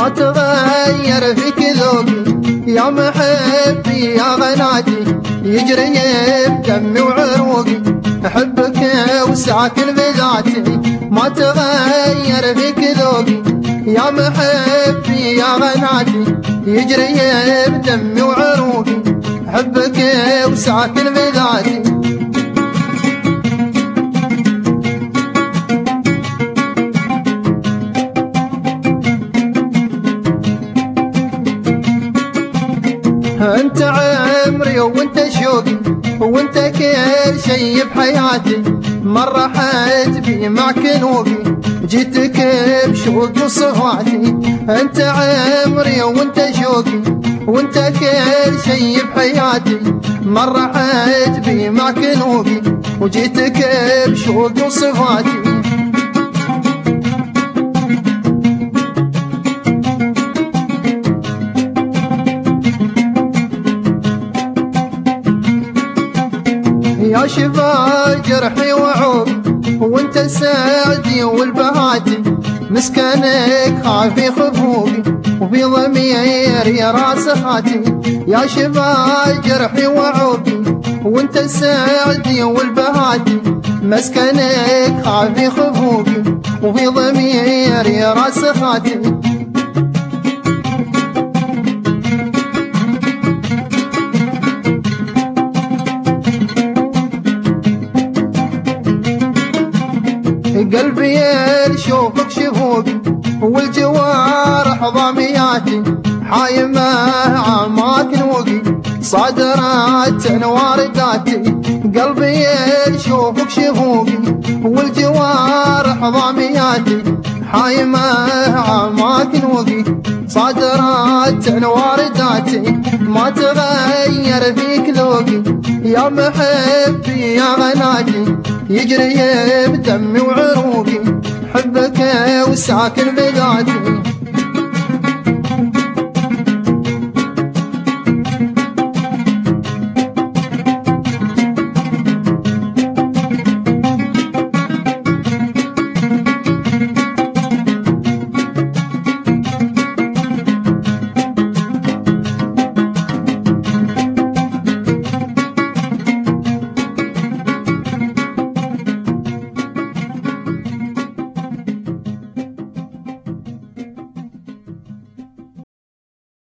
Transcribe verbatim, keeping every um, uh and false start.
ما تغير فيك ذوقي يا محبي يا غناتي يجري بدمي وعروقي أحبك وساكن بذاتي ما تغير فيك ذوقي يا محبي يا غناتي يجري بدمي وعروقي أحبك وساكن بذاتي انت عمري وانت شوقي وانت كل شي بحياتي مرة حجبي معك نوقي جيتك بشوق وصفاتي انت عمري وانت شوقي وانت كل شي بحياتي مرة حجبي معك نوقي وجيتك بشوق وصفاتي يا شفا جرحي وعوبي وانت سعدي والبهاتي مسكنك خافي خفوقي وفي ضميري راس خاتي يا شفا جرحي وعوبي وانت سعدي والبهاتي مسكنك خافي خفوقي وفي ضميري راس خاتي قلبي يشوفك شفوقي والجوارح ضامياتي حايمة عماك نوقي صادرات وارداتي قلبي يشوفك شفوقي والجوارح ضامياتي حايمة عماك نوقي صادرات وارداتي ما تغير فيك ذوقي يا محبي يا غناتي يجري بدمي وعروقي حبك وساكن بذاتي